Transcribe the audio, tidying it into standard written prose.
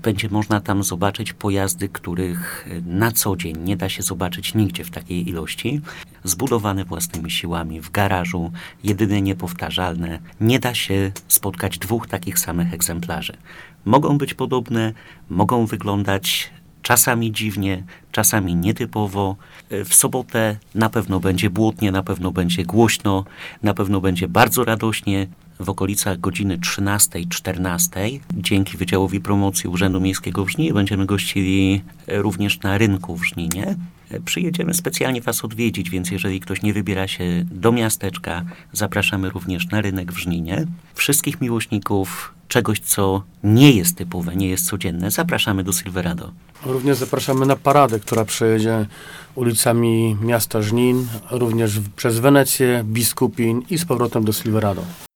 Będzie można tam zobaczyć pojazdy, których na co dzień nie da się zobaczyć nigdzie w takiej ilości. Zbudowane własnymi siłami w garażu, jedyne niepowtarzalne. Nie da się spotkać dwóch takich samych egzemplarzy. Mogą być podobne, mogą wyglądać czasami dziwnie, czasami nietypowo. W sobotę na pewno będzie błotnie, na pewno będzie głośno, na pewno będzie bardzo radośnie. W okolicach godziny 13-14 dzięki Wydziałowi Promocji Urzędu Miejskiego w Żninie będziemy gościli również na rynku w Żninie. Przyjedziemy specjalnie Was odwiedzić, więc jeżeli ktoś nie wybiera się do miasteczka, zapraszamy również na rynek w Żninie. Wszystkich miłośników czegoś, co nie jest typowe, nie jest codzienne, zapraszamy do Silverado. Również zapraszamy na paradę, która przejedzie ulicami miasta Żnin, również przez Wenecję, Biskupin i z powrotem do Silverado.